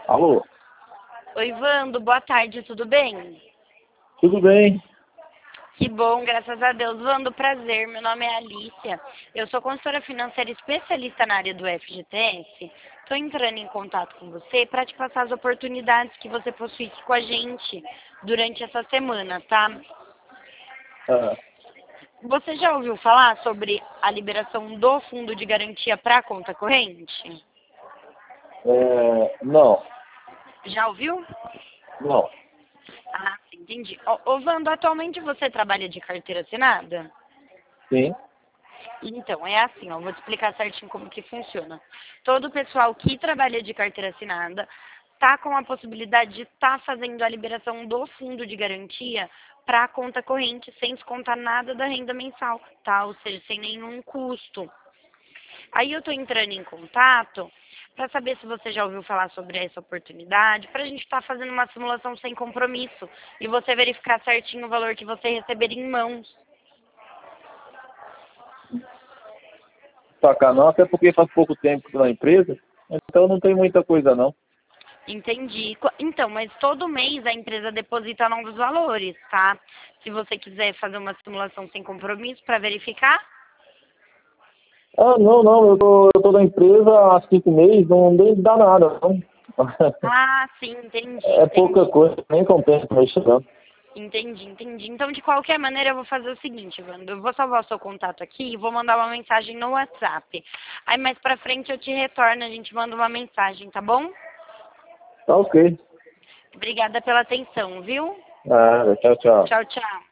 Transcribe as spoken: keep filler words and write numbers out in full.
Alô? Oi, Vando, boa tarde, tudo bem? Tudo bem? Que bom, graças a Deus. Vando, prazer, meu nome é Alicia. Eu sou consultora financeira especialista na área do F G T S. Estou entrando em contato com você para te passar as oportunidades que você possui aqui com a gente durante essa semana, tá? Ah, Você já ouviu falar sobre a liberação do fundo de garantia para a conta corrente? é, não, Já ouviu? não. Ah, sim, entendi. Ô, ô, Vando, atualmente você trabalha de carteira assinada? Sim. Então, é assim, ó, vou te explicar certinho como que funciona. Todo o pessoal que trabalha de carteira assinada está com a possibilidade de estar fazendo a liberação do fundo de garantia para a conta corrente, sem descontar nada da renda mensal, tá? Ou seja, sem nenhum custo. Aí eu estou entrando em contato para saber se você já ouviu falar sobre essa oportunidade, para a gente estar fazendo uma simulação sem compromisso e você verificar certinho o valor que você receber em mãos. Sacar não, até porque faz pouco tempo que estou na empresa, então não tem muita coisa não. Entendi. Co- Então, mas todo mês a empresa deposita novos valores, tá? Se você quiser fazer uma simulação sem compromisso para verificar. Ah, não, não, eu tô, eu tô na empresa há cinco meses, não nem dá nada, não. Ah, sim, entendi, É pouca entendi. coisa, nem compensa mexer não. Entendi, entendi. Então, de qualquer maneira, eu vou fazer o seguinte, Wanda. Eu vou salvar o seu contato aqui e vou mandar uma mensagem no WhatsApp. Aí, mais pra frente, eu te retorno, a gente manda uma mensagem, tá bom? Tá ok. Obrigada pela atenção, viu? Ah, tchau, tchau. Tchau, tchau.